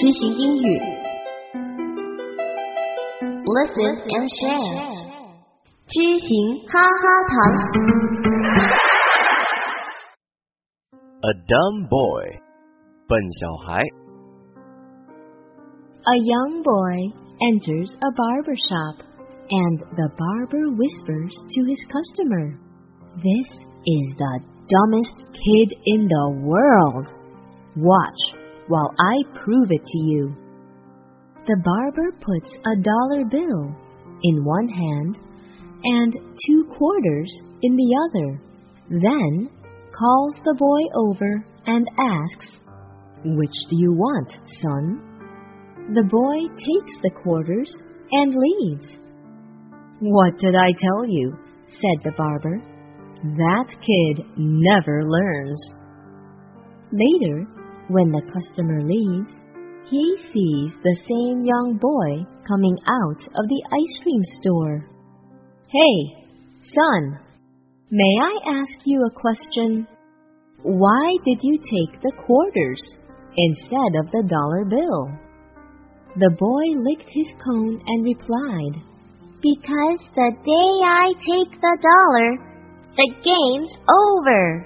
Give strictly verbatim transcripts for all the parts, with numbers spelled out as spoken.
知行英语 Listen and share 知行哈哈堂 A dumb boy 笨小孩 A young boy enters a barber shop and the barber whispers to his customer, "This is the dumbest kid in the world. Watch while I prove it to you." The barber puts a dollar bill in one hand and two quarters in the other, then calls the boy over and asks, "Which do you want, son?" The boy takes the quarters and leaves. "What did I tell you?" said the barber. "That kid never learns." Later, when the customer leaves, he sees the same young boy coming out of the ice cream store. "Hey, son, may I ask you a question? Why did you take the quarters instead of the dollar bill?" The boy licked his cone and replied, "Because the day I take the dollar, the game's over."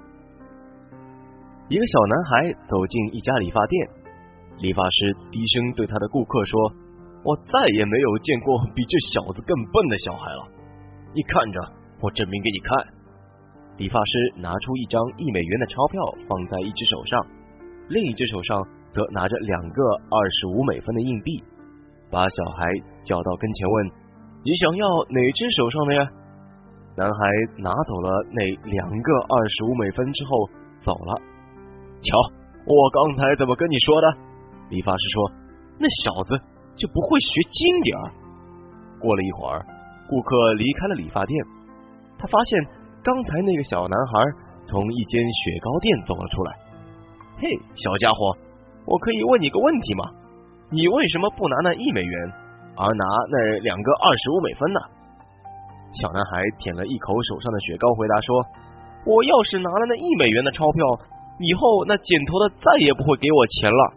一个小男孩走进一家理发店，理发师低声对他的顾客说：“我再也没有见过比这小子更笨的小孩了，你看着，我证明给你看。”理发师拿出一张一美元的钞票放在一只手上，另一只手上则拿着两个二十五美分的硬币，把小孩叫到跟前问：“你想要哪只手上的呀？”男孩拿走了那两个二十五美分之后走了。瞧，我刚才怎么跟你说的？理发师说，那小子就不会学精点儿。过了一会儿，顾客离开了理发店，他发现刚才那个小男孩从一间雪糕店走了出来。嘿，小家伙，我可以问你个问题吗？你为什么不拿那一美元，而拿那两个二十五美分呢？小男孩舔了一口手上的雪糕，回答说：“我要是拿了那一美元的钞票，以后那剪头的再也不会给我钱了。”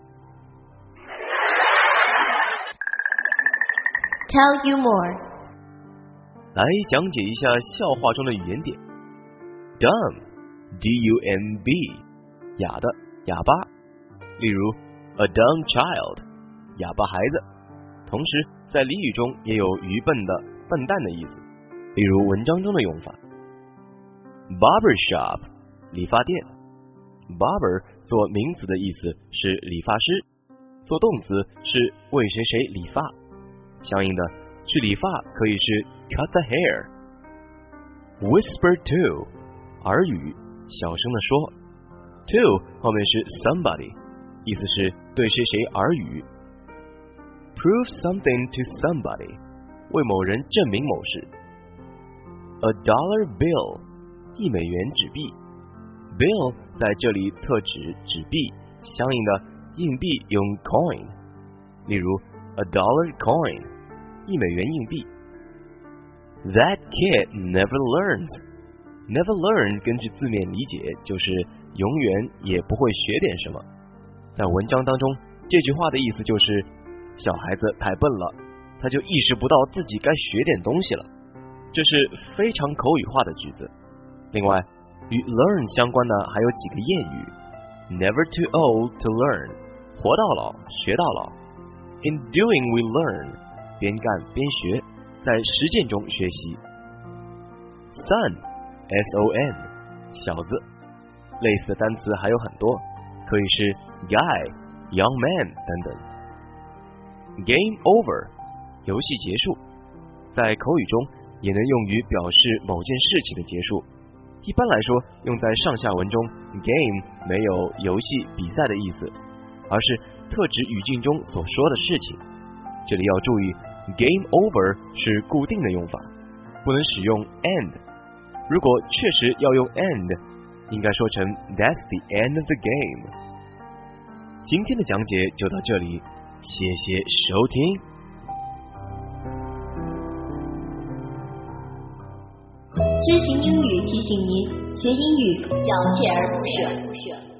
Tell you more 来讲解一下笑话中的语言点。 Dumb D U M B 哑的，哑巴，例如 A dumb child 哑巴孩子，同时在俚语中也有愚笨的，笨蛋的意思，例如文章中的用法。 Barber shop 理发店， Barber 做名词的意思是理发师，做动词是为谁谁理发，相应的去理发可以是 cut the hair。 Whisper to 耳语，小声的说， to 后面是 somebody， 意思是对谁谁耳语。 Prove something to somebody 为某人证明某事。 A dollar bill 一美元纸币， bill 在这里特指纸币，相应的硬币用 coin， 例如 a dollar coin 一美元硬币。 That kid never learns never learn 根据字面理解就是永远也不会学点什么，在文章当中这句话的意思就是小孩子太笨了，他就意识不到自己该学点东西了，这是非常口语化的句子。另外与 learn 相关的还有几个谚语。 Never too old to learn 活到老学到老。 In doing we learn 边干边学，在实践中学习。 Son S O N 小子，类似的单词还有很多，可以是 guy young man 等等。 Game over 游戏结束，在口语中也能用于表示某件事情的结束。一般来说，用在上下文中 game 没有游戏比赛的意思，而是特指语境中所说的事情。这里要注意 game over 是固定的用法，不能使用 end。 如果确实要用 end， 应该说成 That's the end of the game。 今天的讲解就到这里，谢谢收听。 知行英语提醒您，学英语要锲而不舍。